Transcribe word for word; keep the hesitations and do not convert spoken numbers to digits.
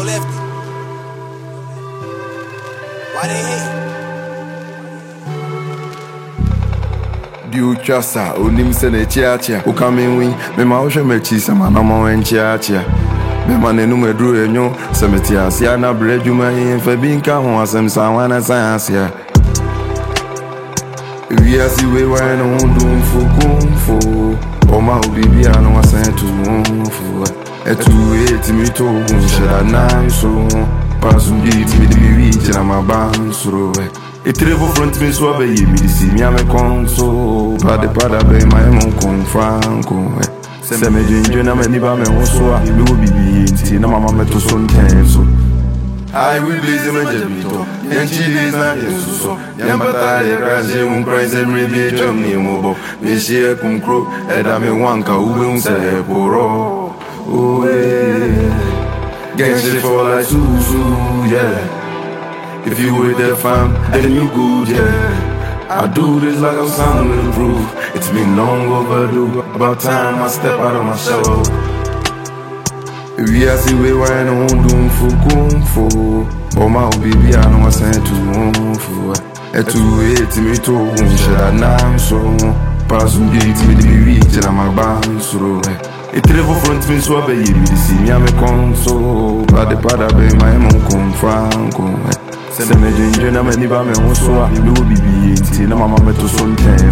lefty. Why they hate? You chasa, onim se ne chiachia. O coming win, me ma o me chi sama na mo en chiachia. Me ma ne nume dru enyo, se me ti asia na bredu ma yin fe bin ka ho asem sa wana science ya. We are see we were no dum fo kum fo. O ma o bibi anu asen tu fo. E tu e ti mi to un shara na so. Pass un di ti mi di mi na ma ban suro. E trevo front me so be mi di si mi ame konso. Pade pada be ma e mon kon franco. Se me jinjo na me ni ba me so a mi wo bibi ti na mama me to so ntenso. I will blaze me jebito. And she is not Jesus. Yambata, the crazy, un crazy, maybe jump near Mobo. Me share cum crow, and I may wanka who will say, Poro. Oh, yeah. Get shit for like Susu, yeah. If you were the fam, then you good, yeah. I do this like I'm sounding the proof. It's been long overdue. About time I step out of my show. We are see we were no doom for kung fu. Oh my baby, I know I sent to one for a two eight me to one shall nine so. Pass on gate me the reach and I'm a band so. A travel front me so baby, see me I'm a console. But the pada be my mom come franco. Send me ginger, I'm a niba me so. You will be being, and I'm a metal son.